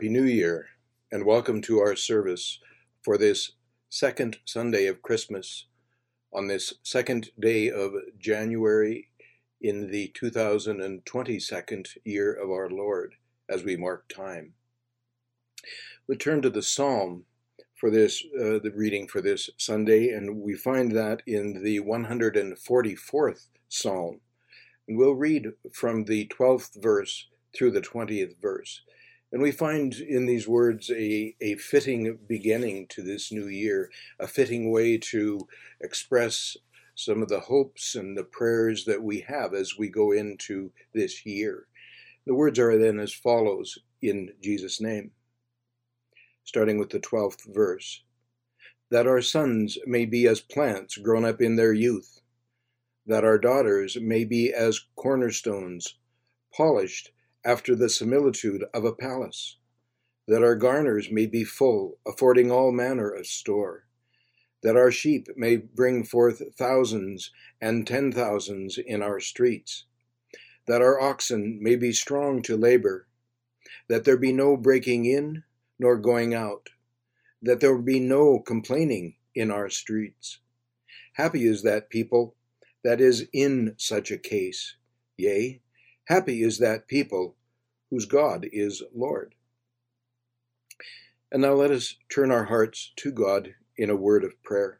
Happy New Year, and welcome to our service for this second Sunday of Christmas on this second day of January in the 2022nd year of our Lord as we mark time. We turn to the Psalm for this, the reading for this Sunday, and we find that in the 144th Psalm. And we'll read from the 12th verse through the 20th verse. And we find in these words a fitting beginning to this new year, a fitting way to express some of the hopes and the prayers that we have as we go into this year. The words are then as follows in Jesus' name, starting with the 12th verse. That our sons may be as plants grown up in their youth, that our daughters may be as cornerstones, polished after the similitude of a palace, that our garners may be full, affording all manner of store, that our sheep may bring forth thousands and 10,000s in our streets, that our oxen may be strong to labor, that there be no breaking in nor going out, that there be no complaining in our streets. Happy is that people that is in such a case, yea, happy is that people whose God is Lord. And now let us turn our hearts to God in a word of prayer.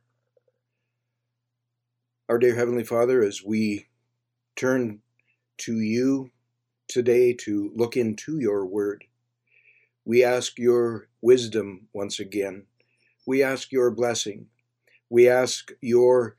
Our dear Heavenly Father, as we turn to you today to look into your word, we ask your wisdom once again. We ask your blessing. We ask your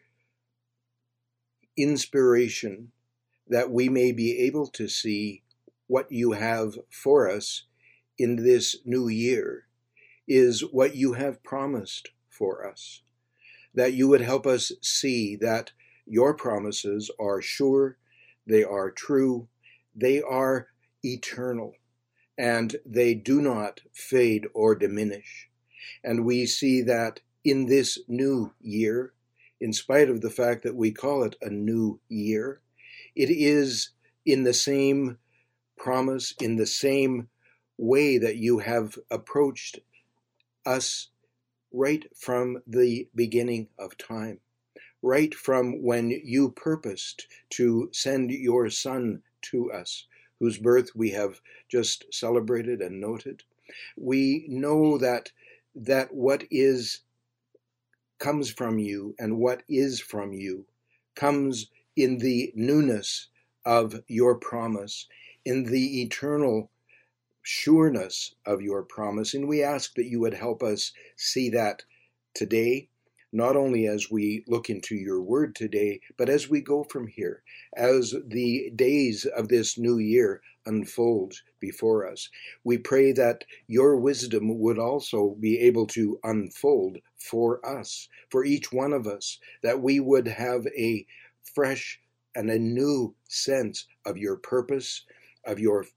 inspiration that we may be able to see what you have for us in this new year is what you have promised for us, that you would help us see that your promises are sure, they are true, they are eternal, and they do not fade or diminish. And we see that in this new year, in spite of the fact that we call it a new year, it is in the same promise, in the same way that you have approached us right from the beginning of time, right from when you purposed to send your Son to us, whose birth we have just celebrated and noted. We know that what comes from you and what is from you comes in the newness of your promise, in the eternal sureness of your promise. And we ask that you would help us see that today, not only as we look into your word today, but as we go from here, as the days of this new year unfold before us. We pray that your wisdom would also be able to unfold for us, for each one of us, that we would have a fresh and a new sense of your purpose, of your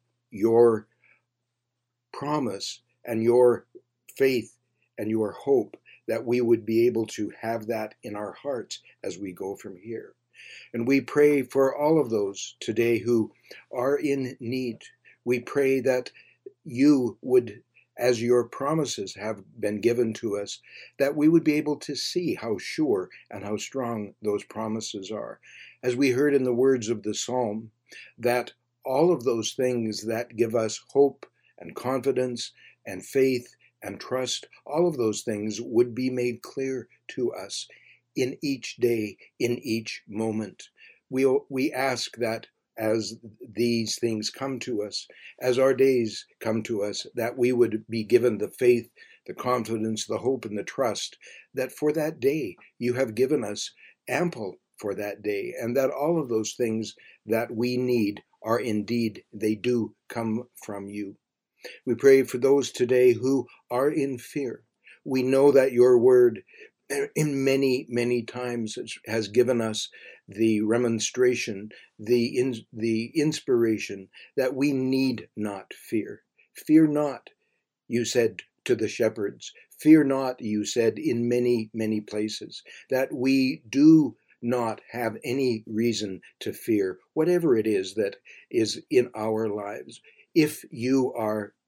promise and your faith and your hope, that we would be able to have that in our hearts as we go from here. And we pray for all of those today who are in need. We pray that you would, as your promises have been given to us, that we would be able to see how sure and how strong those promises are. As we heard in the words of the Psalm, that all of those things that give us hope and confidence and faith and trust, all of those things would be made clear to us in each day, in each moment. We ask that as these things come to us, as our days come to us, that we would be given the faith, the confidence, the hope, and the trust that for that day you have given us ample for that day, and that all of those things that we need are indeed, they do come from you. We pray for those today who are in fear. We know that your word in many, many times has given us the remonstration, the inspiration that we need not fear. Fear not, you said to the shepherds. Fear not, you said in many, many places, that we do not have any reason to fear whatever it is that is in our lives. If you are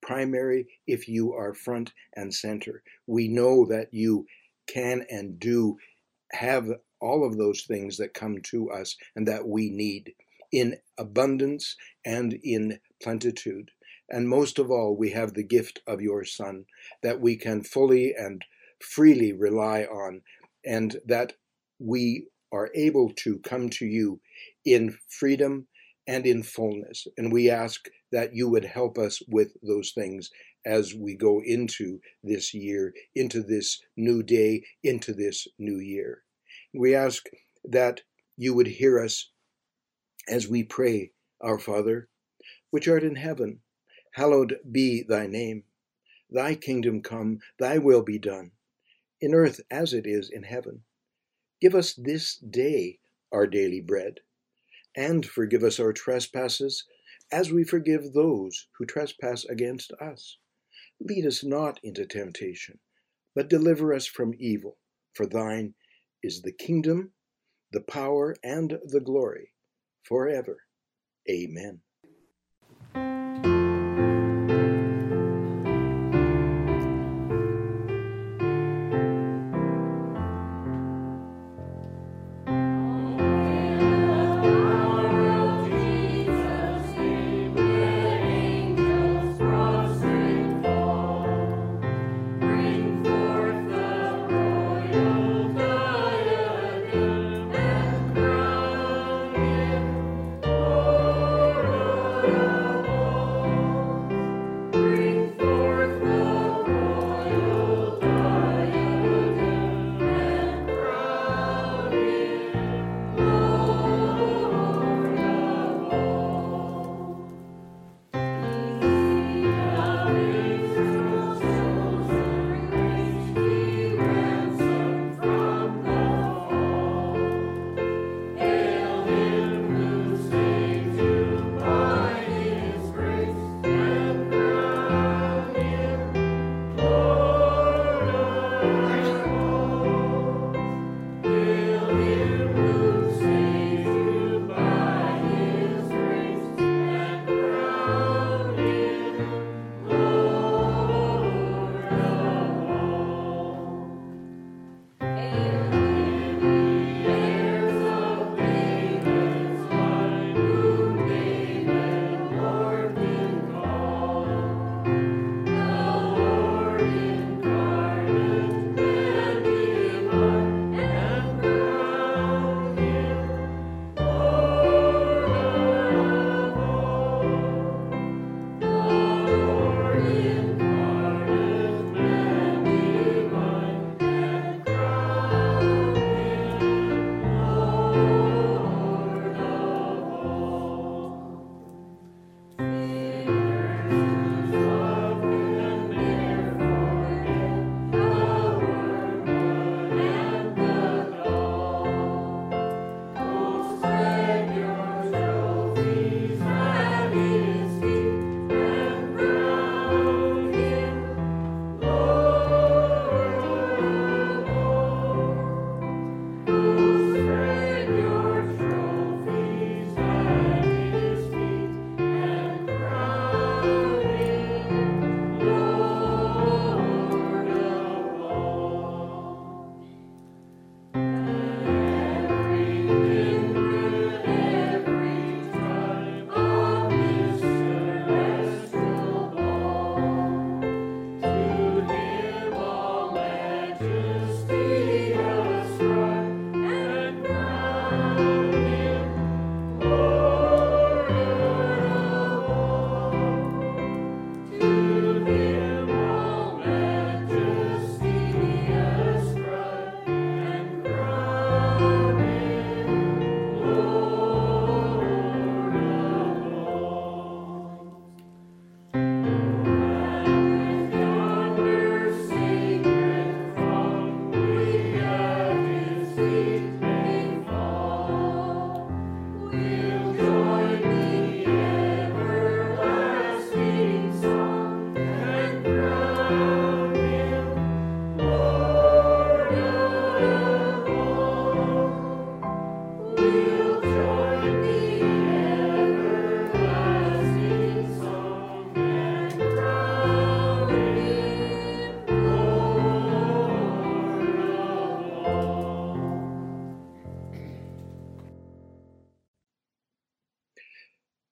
primary, if you are front and center. We know that you can and do have all of those things that come to us and that we need in abundance and in plenitude. And most of all, we have the gift of your Son that we can fully and freely rely on, and that we are able to come to you in freedom and in fullness. And we ask that you would help us with those things as we go into this year, into this new day, into this new year. We ask that you would hear us as we pray, Our Father, which art in heaven, hallowed be thy name. Thy kingdom come, thy will be done, in earth as it is in heaven. Give us this day our daily bread, and forgive us our trespasses, as we forgive those who trespass against us. Lead us not into temptation, but deliver us from evil. For thine is the kingdom, the power, and the glory, forever. Amen.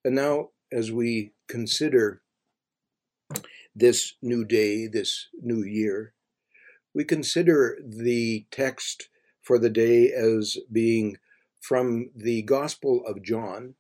And now, as we consider this new day, this new year, we consider the text for the day as being from the Gospel of John,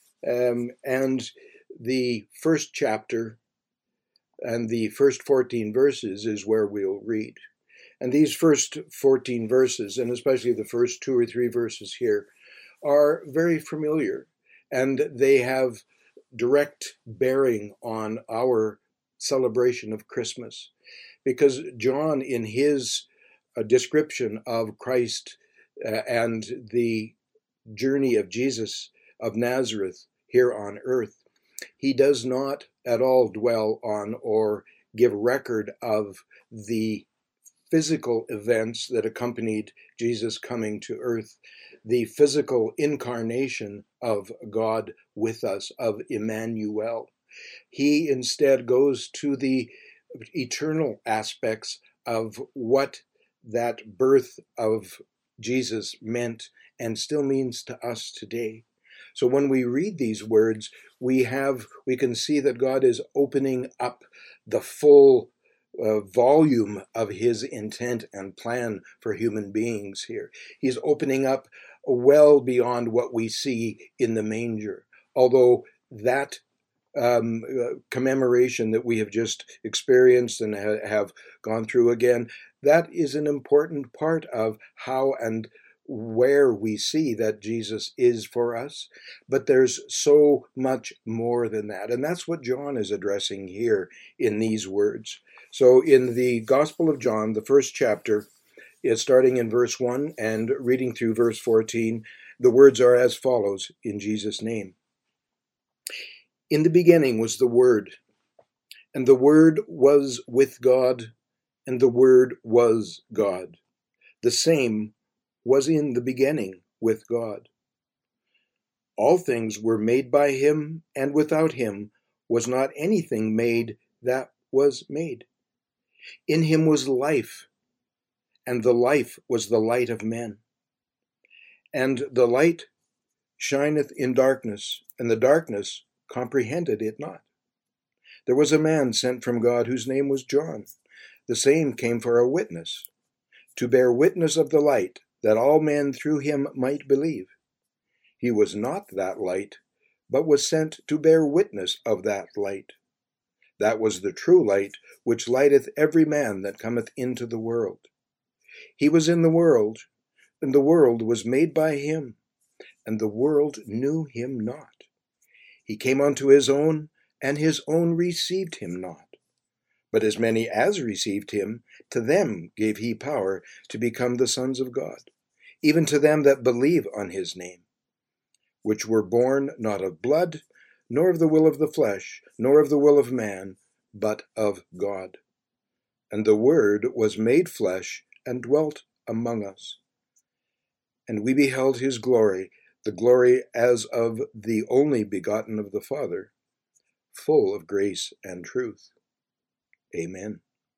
and the first chapter and the first 14 verses is where we'll read. And these first 14 verses, and especially the first 2 or 3 verses here, are very familiar, and they have direct bearing on our celebration of Christmas. Because John, in his description of Christ and the journey of Jesus of Nazareth here on earth, he does not at all dwell on or give record of the physical events that accompanied Jesus coming to earth, the physical incarnation of God with us, of Emmanuel. He instead goes to the eternal aspects of what that birth of Jesus meant and still means to us today. So when we read these words, we can see that God is opening up the full volume of his intent and plan for human beings here. He's opening up well beyond what we see in the manger, although that commemoration that we have just experienced and have gone through again, that is an important part of how and where we see that Jesus is for us. But there's so much more than that. And that's what John is addressing here in these words. So in the Gospel of John, the first chapter is starting in verse 1 and reading through verse 14. The words are as follows in Jesus' name. In the beginning was the Word, and the Word was with God, and the Word was God. The same was in the beginning with God. All things were made by him, and without him was not anything made that was made. In him was life, and the life was the light of men. And the light shineth in darkness, and the darkness comprehended it not. There was a man sent from God whose name was John. The same came for a witness, to bear witness of the light, that all men through him might believe. He was not that light, but was sent to bear witness of that light. That was the true light, which lighteth every man that cometh into the world. He was in the world, and the world was made by him, and the world knew him not. He came unto his own, and his own received him not. But as many as received him, to them gave he power to become the sons of God, even to them that believe on his name, which were born not of blood, nor of the will of the flesh, nor of the will of man, but of God. And the Word was made flesh and dwelt among us. And we beheld his glory, the glory as of the only begotten of the Father, full of grace and truth. Amen.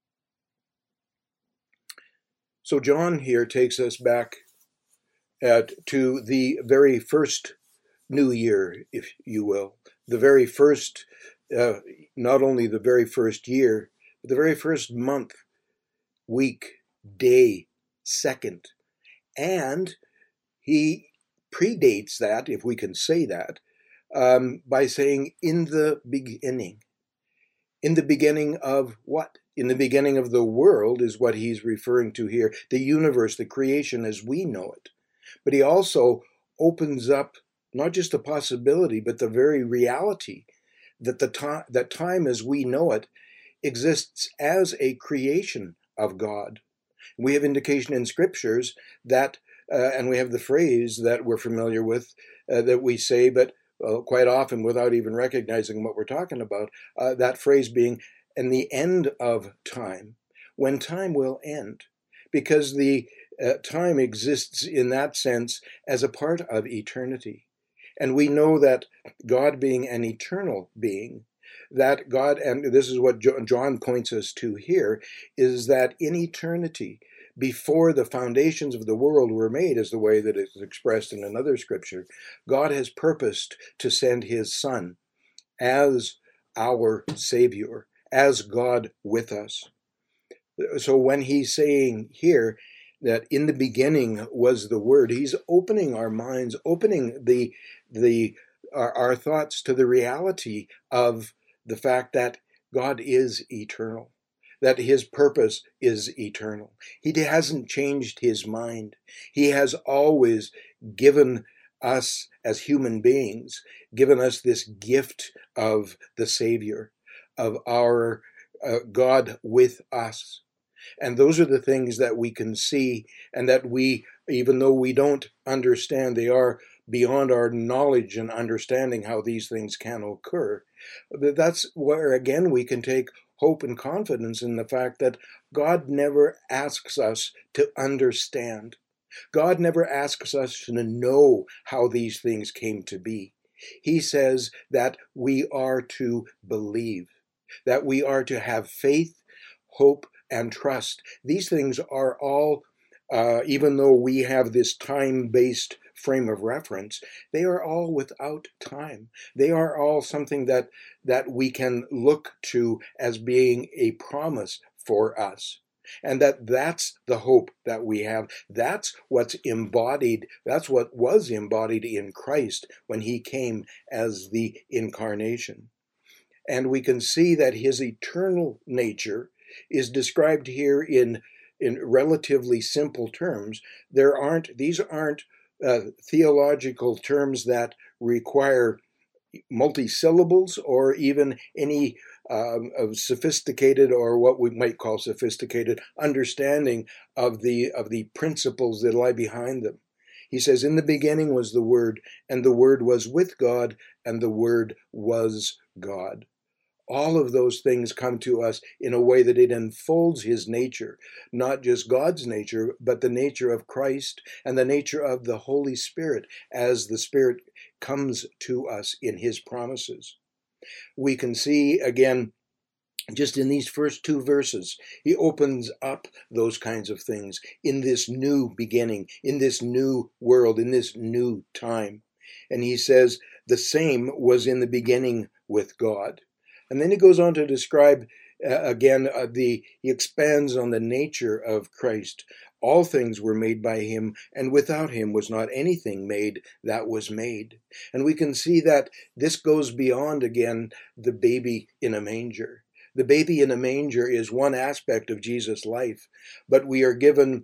So John here takes us back to the very first New Year, if you will, the very first, not only the very first year, but the very first month, week, day, second. And he predates that, if we can say that, by saying in the beginning. In the beginning of what? In the beginning of the world is what he's referring to here, the universe, the creation as we know it. But he also opens up not just a possibility, but the very reality that that time as we know it exists as a creation of God. We have indication in scriptures that, and we have the phrase that we're familiar with, that we say, but quite often without even recognizing what we're talking about, that phrase being, "in the end of time," when time will end, because the time exists in that sense as a part of eternity. And we know that God being an eternal being, that God, and this is what John points us to here, is that in eternity, before the foundations of the world were made, is the way that it's expressed in another scripture, God has purposed to send his Son as our Savior, as God with us. So when he's saying here that in the beginning was the Word, he's opening our minds, opening our thoughts to the reality of the fact that God is eternal, that his purpose is eternal. He hasn't changed his mind. He has always given us as human beings, given us this gift of the Savior, of our God with us. And those are the things that we can see, and that we, even though we don't understand, they are beyond our knowledge and understanding how these things can occur. That's where, again, we can take hope and confidence in the fact that God never asks us to understand. God never asks us to know how these things came to be. He says that we are to believe, that we are to have faith, hope, and trust. These things are all, even though we have this time-based frame of reference, they are all without time. They are all something that we can look to as being a promise for us. And that's the hope that we have. That's what's embodied. That's what was embodied in Christ when he came as the incarnation. And we can see that his eternal nature is described here in relatively simple terms. These aren't theological terms that require multi-syllables or even any of sophisticated, or what we might call sophisticated, understanding of the principles that lie behind them. He says, in the beginning was the Word, and the Word was with God, and the Word was God. All of those things come to us in a way that it unfolds his nature, not just God's nature, but the nature of Christ and the nature of the Holy Spirit as the Spirit comes to us in his promises. We can see, again, just in these first two verses, he opens up those kinds of things in this new beginning, in this new world, in this new time. And he says, the same was in the beginning with God. And then he goes on to describe, he expands on the nature of Christ. All things were made by him, and without him was not anything made that was made. And we can see that this goes beyond, again, the baby in a manger. The baby in a manger is one aspect of Jesus' life, but we are given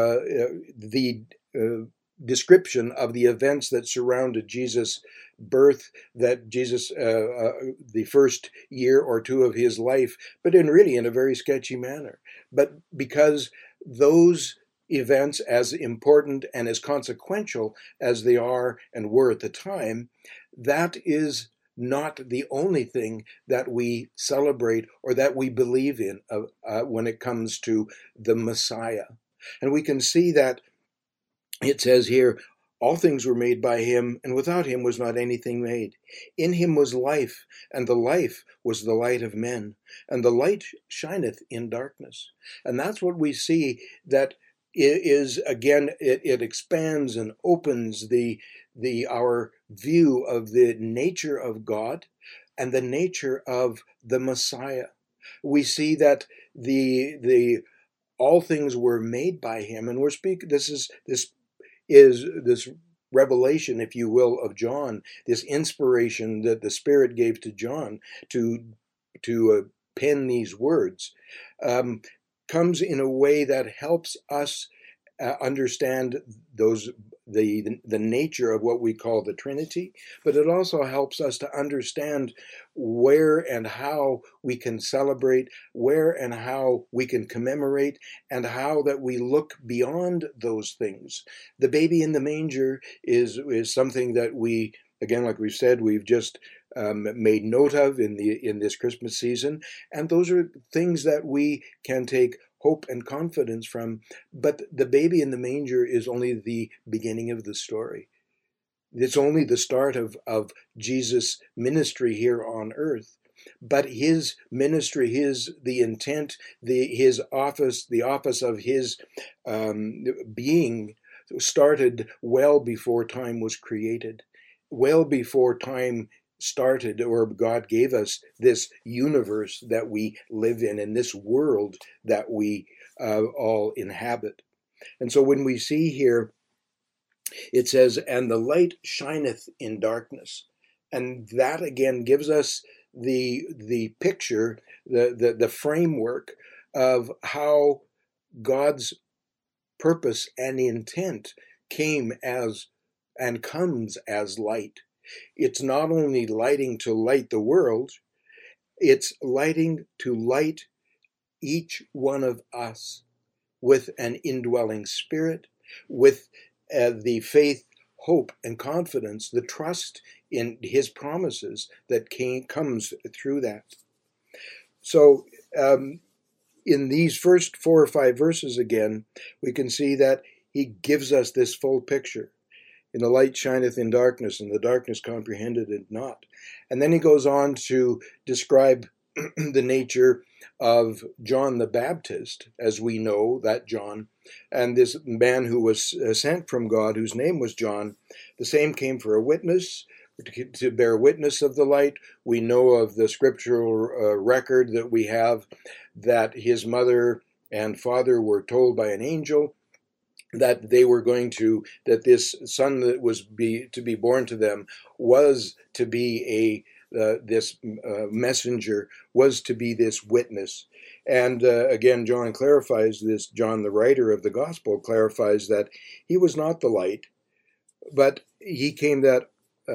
the description of the events that surrounded Jesus' birth, that Jesus, the first year or two of his life, but in a very sketchy manner. But because those events, as important and as consequential as they are and were at the time, that is not the only thing that we celebrate or that we believe in when it comes to the Messiah. And we can see that it says here, all things were made by him, and without him was not anything made. In him was life, and the life was the light of men, and the light shineth in darkness. And that's what we see, that it is, again, it expands and opens our view of the nature of God and the nature of the Messiah. We see that the all things were made by him, and this is this revelation, if you will, of John, this inspiration that the Spirit gave to John to pen these words, comes in a way that helps us understand the nature of what we call the Trinity, but it also helps us to understand where and how we can celebrate, where and how we can commemorate, and how that we look beyond those things. The baby in the manger is something that we, again, like we've said, we've just made note of in this Christmas season, and those are things that we can take hope and confidence from. But the baby in the manger is only the beginning of the story. It's only the start of Jesus' ministry here on earth. but his ministry, the intent, his office, the office of his being started well before time was created, well before time started, or God gave us this universe that we live in this world that we all inhabit. And so when we see here, it says, and the light shineth in darkness. And that again gives us the picture, the framework of how God's purpose and intent came as and comes as light. It's not only lighting to light the world, it's lighting to light each one of us with an indwelling spirit, with the faith, hope, and confidence, the trust in his promises that comes through that. So in these first 4 or 5 verses again, we can see that he gives us this full picture. In the light shineth in darkness, and the darkness comprehended it not. And then he goes on to describe the nature of John the Baptist, as we know that John, and this man who was sent from God, whose name was John, the same came for a witness, to bear witness of the light. We know of the scriptural record that we have that his mother and father were told by an angel that they were going to, that this son that was to be born to them was to be this messenger, was to be this witness. And again, John clarifies this, John, the writer of the gospel, clarifies that he was not the light, but he came that,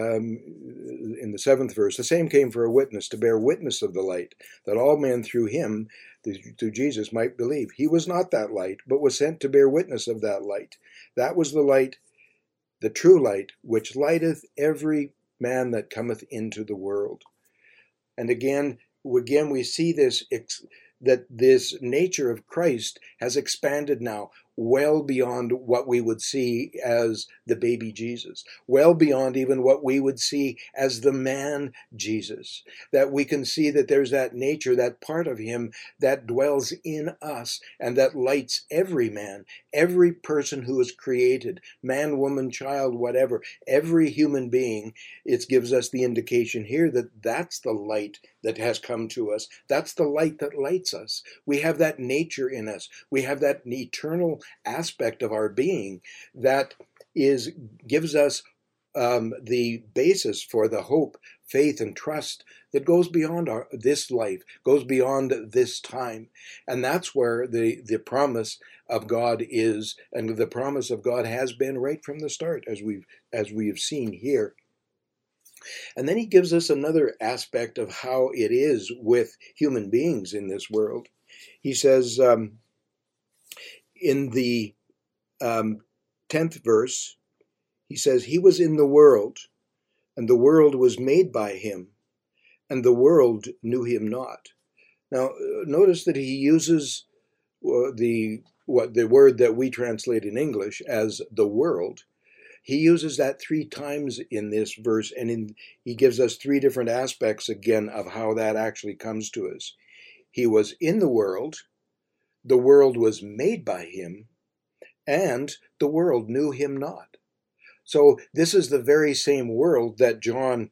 in the 7th verse, the same came for a witness, to bear witness of the light, that all men through him, through Jesus, might believe. He was not that light, but was sent to bear witness of that light. That was the light, the true light, which lighteth every man that cometh into the world. And again we see this, that this nature of Christ has expanded now well beyond what we would see as the baby Jesus, well beyond even what we would see as the man Jesus, that we can see that there's that nature, that part of him that dwells in us and that lights every man, every person who is created, man, woman, child, whatever, every human being. It gives us the indication here that that's the light that has come to us. That's the light that lights us. We have that nature in us. We have that eternal aspect of our being that gives us the basis for the hope, faith, and trust that goes beyond this life, goes beyond this time. And that's where the promise of God is, and the promise of God has been right from the start, as we've seen here. And then he gives us another aspect of how it is with human beings in this world. He says in the 10th verse, he says, he was in the world, and the world was made by him, and the world knew him not. Now, notice that he uses the word that we translate in English as the world. He uses that 3 times in this verse, and he gives us 3 different aspects again of how that actually comes to us. He was in the world was made by him, and the world knew him not. So this is the very same world that John,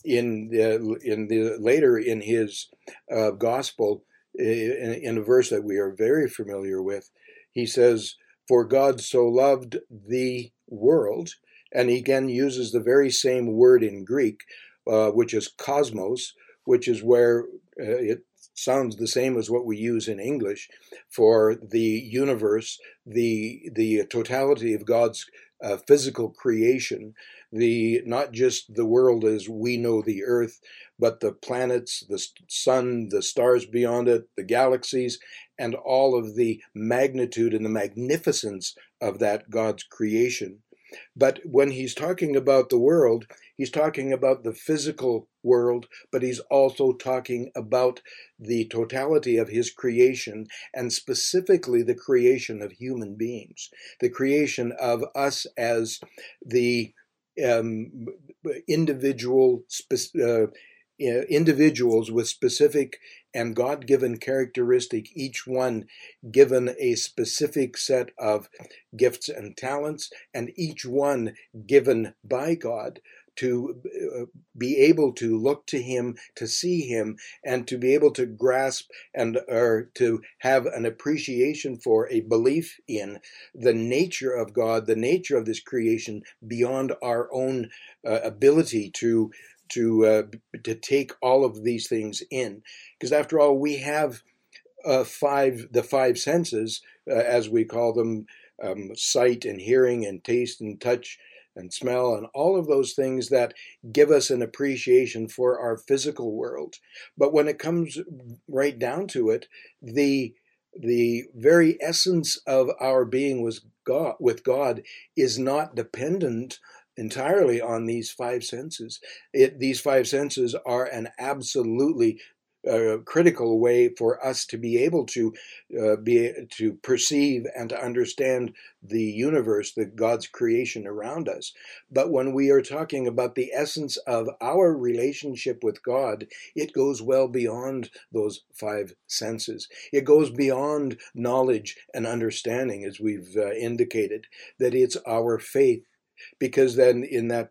later in his gospel, in a verse that we are very familiar with, he says, "For God so loved the world," and he again uses the very same word in Greek, which is cosmos, which is where it sounds the same as what we use in English for the universe, the totality of God's physical creation, not just the world as we know the earth, but the planets, the sun, the stars beyond it, the galaxies, and all of the magnitude and the magnificence of that God's creation. But when he's talking about the world, he's talking about the physical world, but he's also talking about the totality of his creation, and specifically the creation of human beings, the creation of us as the individual individuals with specific and God-given characteristic, each one given a specific set of gifts and talents, and each one given by God to be able to look to him, to see him, and to be able to grasp or to have an appreciation for, a belief in the nature of God, the nature of this creation beyond our own ability to take all of these things in. Because after all, we have the five senses, as we call them, sight and hearing and taste and touch and smell, and all of those things that give us an appreciation for our physical world. But when it comes right down to it, the very essence of our being with God is not dependent entirely on these five senses. These five senses are an absolutely critical way for us to be able to perceive and to understand the universe, the God's creation around us. But when we are talking about the essence of our relationship with God, it goes well beyond those five senses. It goes beyond knowledge and understanding, as we've indicated, that it's our faith. Because then in that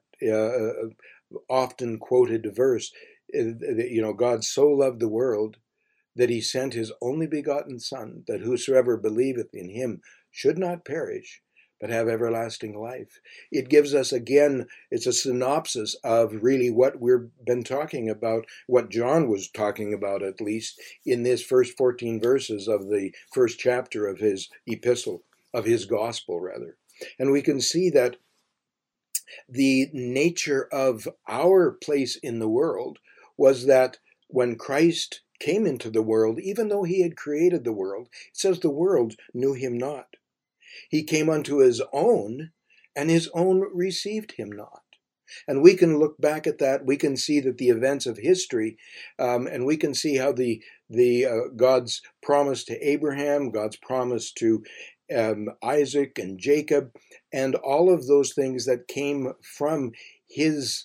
often quoted verse, God so loved the world that he sent his only begotten Son, that whosoever believeth in him should not perish, but have everlasting life. It gives us, again, it's a synopsis of really what we've been talking about, what John was talking about, at least, in this first 14 verses of the first chapter of his epistle, of his gospel, rather. And we can see that the nature of our place in the world was that when Christ came into the world, even though he had created the world, it says the world knew him not. He came unto his own, and his own received him not. And we can look back at that. We can see that the events of history, and we can see how the God's promise to Abraham, God's promise to Isaac and Jacob, and all of those things that came from his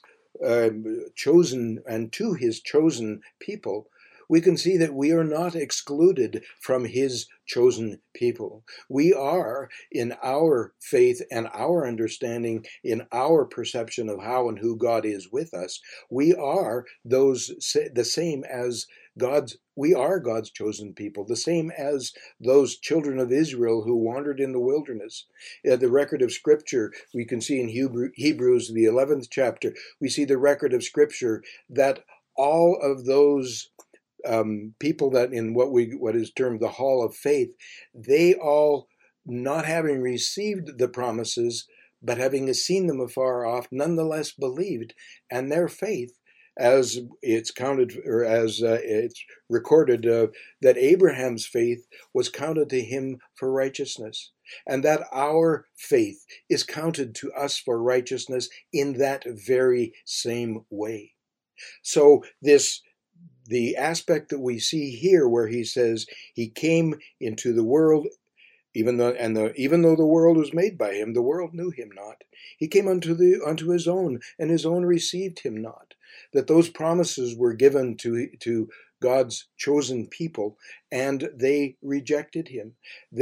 chosen and to his chosen people, we can see that we are not excluded from his chosen people. We are, in our faith and our understanding, in our perception of how and who God is with us, we are the same as we are God's chosen people, the same as those children of Israel who wandered in the wilderness. The record of Scripture, we can see in Hebrews, the 11th chapter, we see the record of Scripture that all of those people that in what is termed the hall of faith, they all, not having received the promises, but having seen them afar off, nonetheless believed, and their faith, as it's counted, or as it's recorded, that Abraham's faith was counted to him for righteousness, and that our faith is counted to us for righteousness in that very same way. So the aspect that we see here, where he says he came into the world, even though the world was made by him, the world knew him not. He came unto his own, and his own received him not. That those promises were given to God's chosen people, and they rejected him.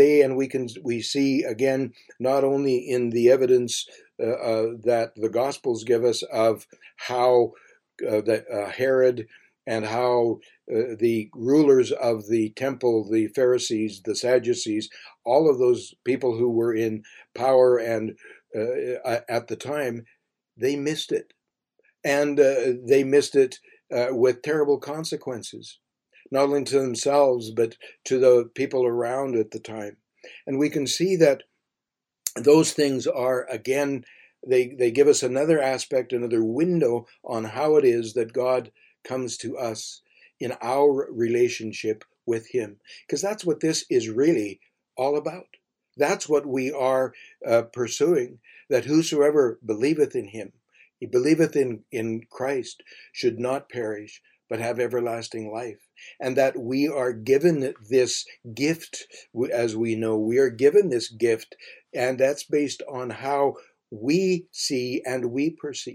We see again, not only in the evidence that the Gospels give us of how Herod and how the rulers of the temple, the Pharisees, the Sadducees, all of those people who were in power and at the time, they missed it. And they missed it with terrible consequences, not only to themselves, but to the people around at the time. And we can see that those things are, again, they give us another aspect, another window on how it is that God comes to us in our relationship with him. Because that's what this is really all about. That's what we are pursuing, that whosoever believeth in him, he believeth in Christ, should not perish, but have everlasting life. And that we are given this gift, as we know, we are given this gift, and that's based on how we see and we perceive.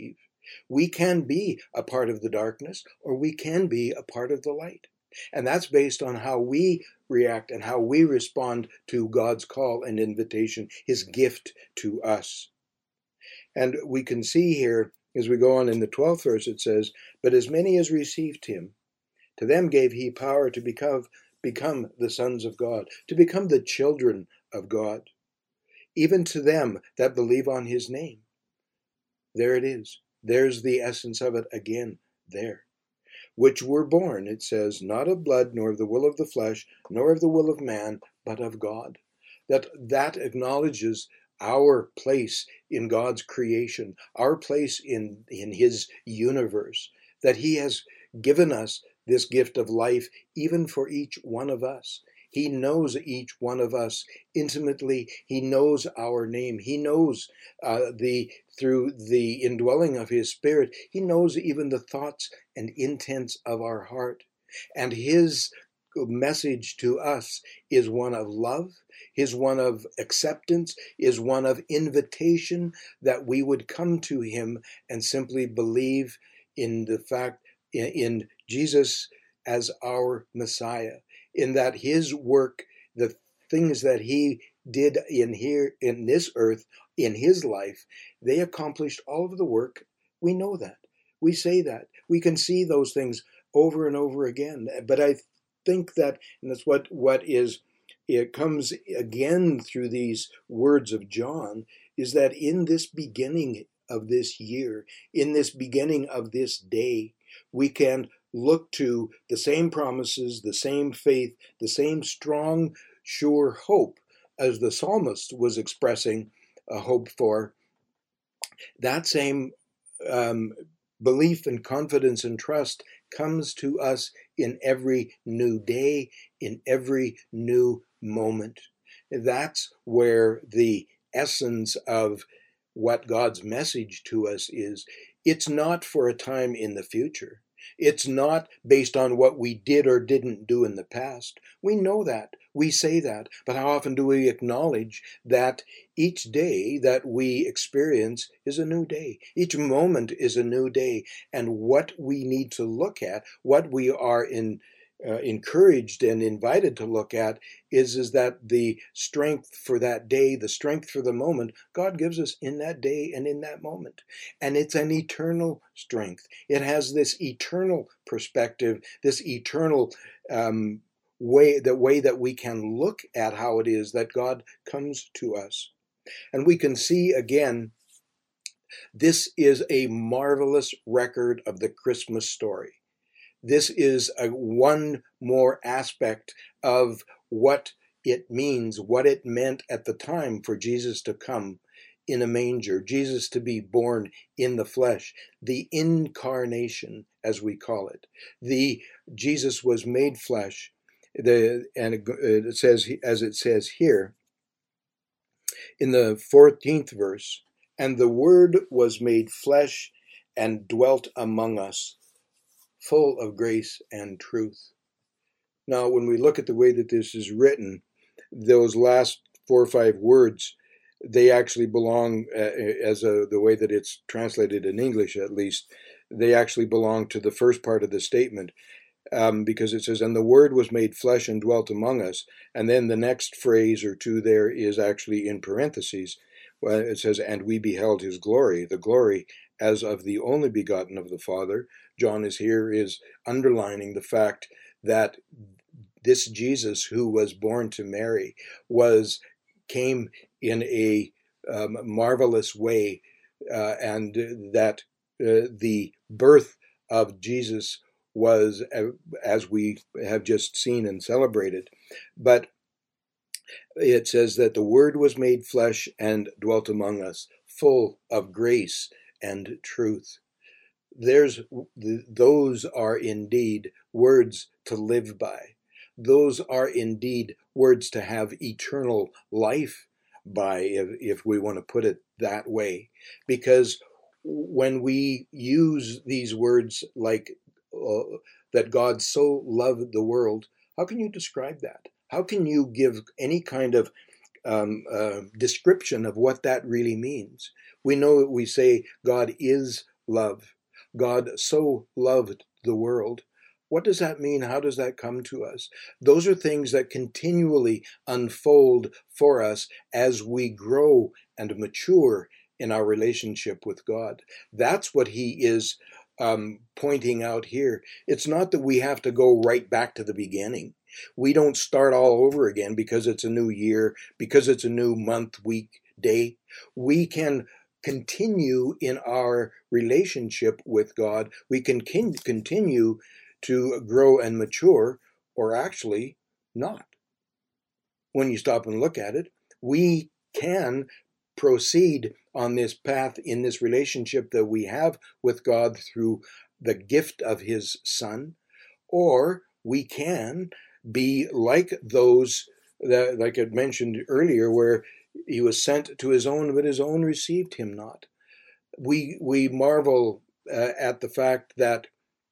We can be a part of the darkness, or we can be a part of the light. And that's based on how we react and how we respond to God's call and invitation, his gift to us. And we can see here, as we go on in the 12th verse, it says, "But as many as received him, to them gave he power to become the sons of God, to become the children of God, even to them that believe on his name." There it is. There's the essence of it again there. "Which were born," it says, "not of blood, nor of the will of the flesh, nor of the will of man, but of God." That acknowledges our place in God's creation, our place in his universe, that he has given us this gift of life, even for each one of us. He knows each one of us intimately. He knows our name. He knows through the indwelling of his Spirit, he knows even the thoughts and intents of our heart. And his message to us is one of love, is one of acceptance, is one of invitation, that we would come to him and simply believe in the fact, in Jesus as our Messiah, in that his work, the things that he did in this earth, in his life, they accomplished all of the work. We know that. We say that. We can see those things over and over again. But I think that, and that's what it comes again through these words of John, is that in this beginning of this year, in this beginning of this day, we can look to the same promises, the same faith, the same strong, sure hope as the psalmist was expressing a hope for. That same belief and confidence and trust comes to us in every new day, in every new moment. That's where the essence of what God's message to us is. It's not for a time in the future. It's not based on what we did or didn't do in the past. We know that. We say that. But how often do we acknowledge that each day that we experience is a new day? Each moment is a new day. And what we need to look at, what we are encouraged and invited to look at, is that the strength for that day, the strength for the moment, God gives us in that day and in that moment. And it's an eternal strength. It has this eternal perspective, this eternal way that we can look at how it is that God comes to us. And we can see again, this is a marvelous record of the Christmas story. This is one more aspect of what it means, what it meant at the time for Jesus to come in a manger, Jesus to be born in the flesh, the incarnation, as we call it. Jesus was made flesh, and it says, as it says here in the 14th verse, "And the Word was made flesh and dwelt among us, full of grace and truth." Now, when we look at the way that this is written, those last 4 or 5 words, they actually belong, the way that it's translated in English at least, they actually belong to the first part of the statement, because it says, "And the Word was made flesh and dwelt among us." And then the next phrase or two there is actually in parentheses. Well, it says, "And we beheld his glory," the glory as of the only begotten of the Father. John is underlining the fact that this Jesus who was born to Mary came in a marvelous way, and that the birth of Jesus was, as we have just seen and celebrated. But it says that the Word was made flesh and dwelt among us, full of grace and truth. Those are indeed words to live by. Those are indeed words to have eternal life by, if we want to put it that way. Because when we use these words like that God so loved the world, how can you describe that? How can you give any kind of description of what that really means? We know that we say God is love. God so loved the world. What does that mean? How does that come to us? Those are things that continually unfold for us as we grow and mature in our relationship with God. That's what he is pointing out here. It's not that we have to go right back to the beginning. We don't start all over again because it's a new year, because it's a new month, week, day. We can continue in our relationship with God. We can continue to grow and mature, or actually not. When you stop and look at it, we can proceed on this path in this relationship that we have with God through the gift of his Son, or we can be like those that, like I mentioned earlier, where he was sent to his own, but his own received him not. We marvel at the fact that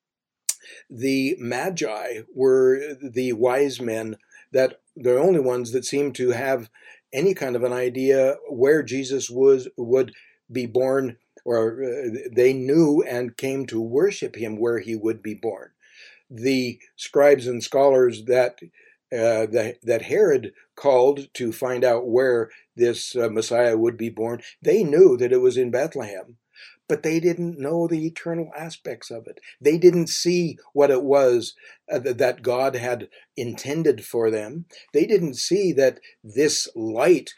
the Magi were the wise men, that the only ones that seemed to have any kind of an idea where Jesus would be born, or they knew and came to worship him where he would be born. The scribes and scholars that Herod called to find out where this Messiah would be born, they knew that it was in Bethlehem, but they didn't know the eternal aspects of it. They didn't see what it was that God had intended for them. They didn't see that this light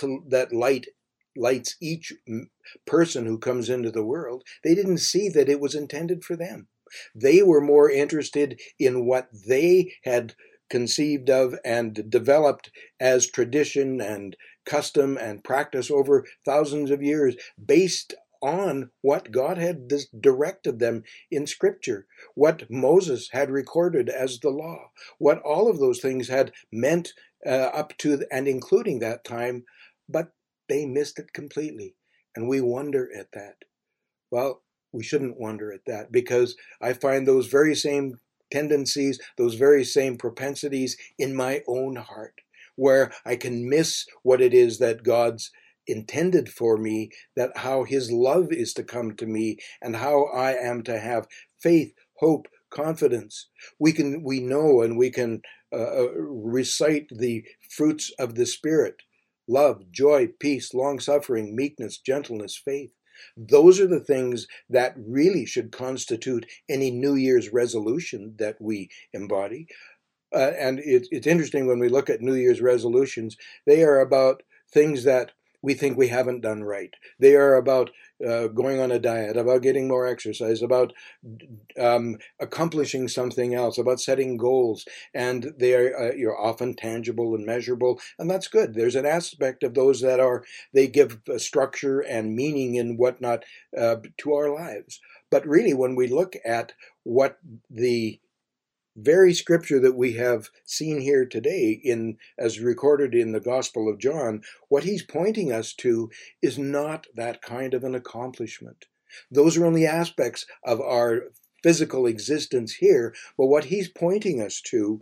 lights each person who comes into the world. They didn't see that it was intended for them. They were more interested in what they had conceived of and developed as tradition and custom and practice over thousands of years, based on what God had directed them in Scripture, what Moses had recorded as the law, what all of those things had meant up to and including that time, but they missed it completely. And we wonder at that. Well, we shouldn't wonder at that, because I find those very same tendencies, those very same propensities in my own heart, where I can miss what it is that God's intended for me, that how his love is to come to me, and how I am to have faith, hope, confidence. We know and we can recite the fruits of the Spirit: love, joy, peace, long-suffering, meekness, gentleness, faith. Those are the things that really should constitute any New Year's resolution that we embody. And it's interesting when we look at New Year's resolutions, they are about things that we think we haven't done right. They are about going on a diet, about getting more exercise, about accomplishing something else, about setting goals. And they are you're often tangible and measurable, and that's good. There's an aspect of those that they give structure and meaning and whatnot to our lives. But really, when we look at what the very scripture that we have seen here today, as recorded in the Gospel of John, what he's pointing us to is not that kind of an accomplishment. Those are only aspects of our physical existence here, but what he's pointing us to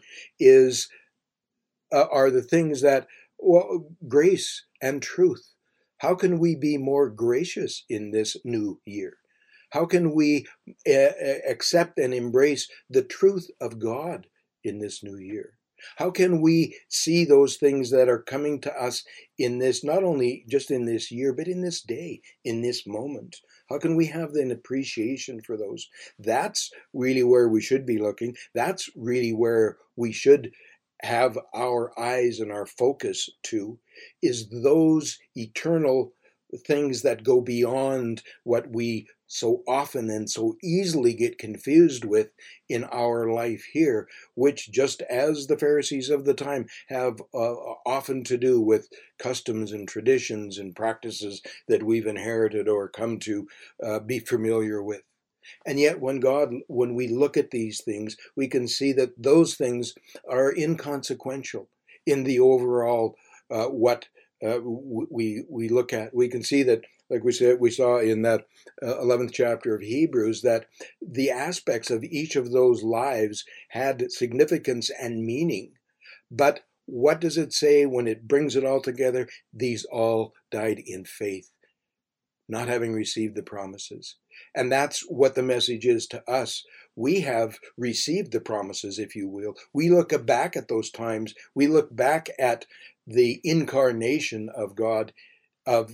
are the things that, well, grace and truth. How can we be more gracious in this new year? How can we accept and embrace the truth of God in this new year? How can we see those things that are coming to us in this, not only just in this year, but in this day, in this moment? How can we have an appreciation for those? That's really where we should be looking. That's really where we should have our eyes and our focus to, is those eternal things that go beyond what we so often and so easily get confused with in our life here, which, just as the Pharisees of the time, have often to do with customs and traditions and practices that we've inherited or come to be familiar with. And yet when we look at these things, we can see that those things are inconsequential in the overall what we look at. We can see that, like we saw in that 11th chapter of Hebrews, that the aspects of each of those lives had significance and meaning. But what does it say when it brings it all together? These all died in faith. not having received the promises. And that's what the message is to us. We have received the promises, if you will. We look back at those times. We look back at the incarnation of God, of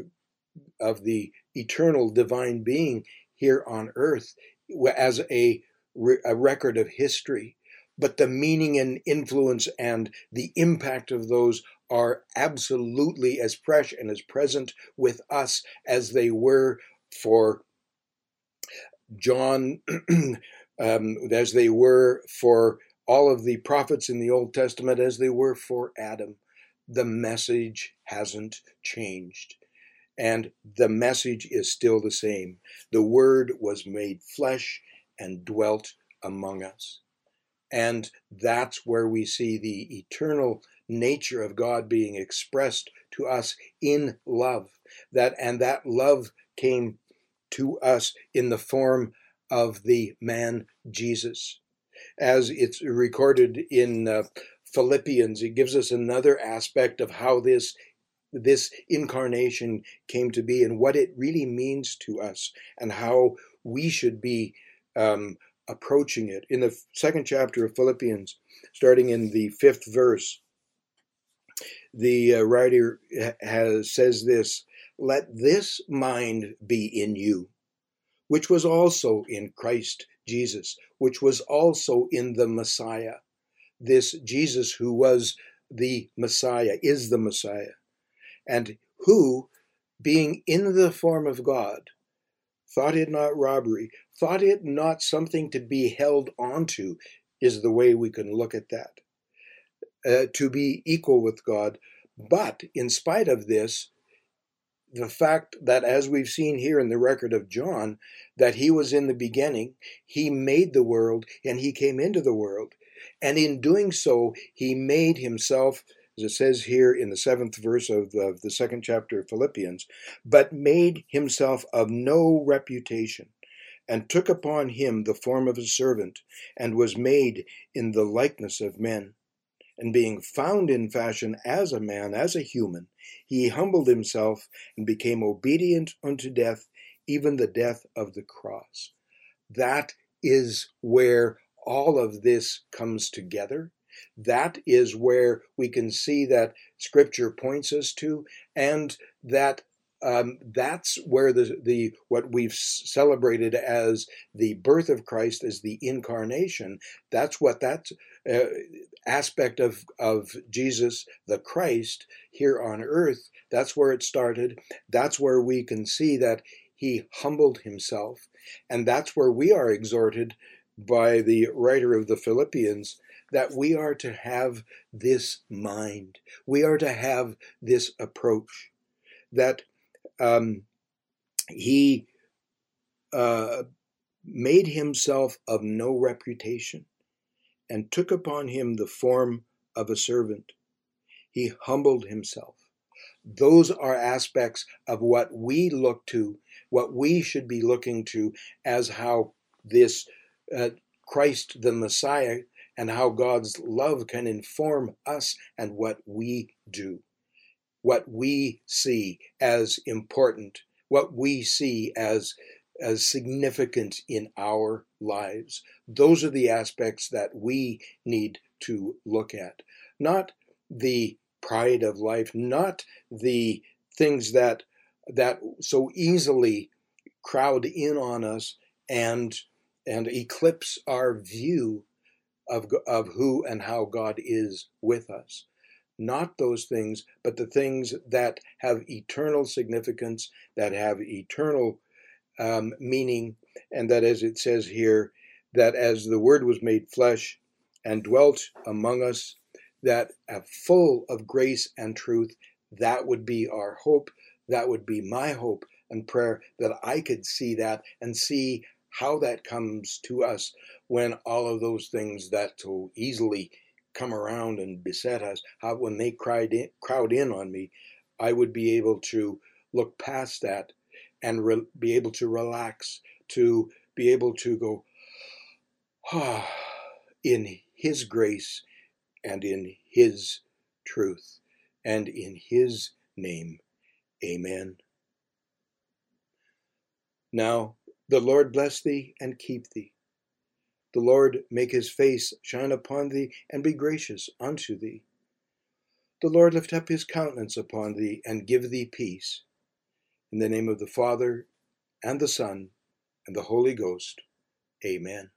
the eternal divine being here on earth as a record of history. But the meaning and influence and the impact of those are absolutely as fresh and as present with us as they were for John, as they were for all of the prophets in the Old Testament, as they were for Adam. The message hasn't changed. And the message is still the same. The Word was made flesh and dwelt among us. And that's where we see the eternal nature of God being expressed to us in love. That love came to us in the form of the man Jesus. As it's recorded in Philippians, it gives us another aspect of how this incarnation came to be and what it really means to us and how we should be approaching it. In the second chapter of Philippians, starting in the 5th verse, the writer says this: "Let this mind be in you, which was also in Christ Jesus, which was also in the Messiah." This Jesus who was the Messiah, is the Messiah, and who, being in the form of God, thought it not robbery, thought it not something to be held onto, is the way we can look at that, to be equal with God. But in spite of this, the fact that, as we've seen here in the record of John, that he was in the beginning, he made the world, and he came into the world. And in doing so, he made himself, as it says here in the 7th verse of the 2nd chapter of Philippians, but made himself of no reputation, and took upon him the form of a servant, and was made in the likeness of men. And being found in fashion as a man, as a human, he humbled himself and became obedient unto death, even the death of the cross. That is where all of this comes together. That is where we can see that Scripture points us to, and that that's where the what we've celebrated as the birth of Christ, as the incarnation. That's what that aspect of Jesus, the Christ, here on earth. That's where it started. That's where we can see that he humbled himself, and that's where we are exhorted by the writer of the Philippians, that we are to have this mind. We are to have this approach, that he made himself of no reputation and took upon him the form of a servant. He humbled himself. Those are aspects of what we look to, what we should be looking to, as how this Christ the Messiah and how God's love can inform us and what we do, what we see as important, what we see as significant in our lives. Those are the aspects that we need to look at, not the pride of life, not the things that so easily crowd in on us and eclipse our view of who and how God is with us. Not those things, but the things that have eternal significance, that have eternal meaning, and that, as it says here, that as the Word was made flesh and dwelt among us, that full of grace and truth, that would be our hope. That would be my hope and prayer, that I could see that and see how that comes to us when all of those things that so easily come around and beset us, how when they crowd in on me, I would be able to look past that and be able to relax, to be able to go, in his grace and in his truth and in his name. Amen. Now the Lord bless thee and keep thee. The Lord make his face shine upon thee and be gracious unto thee. The Lord lift up his countenance upon thee and give thee peace. In the name of the Father, and the Son, and the Holy Ghost. Amen.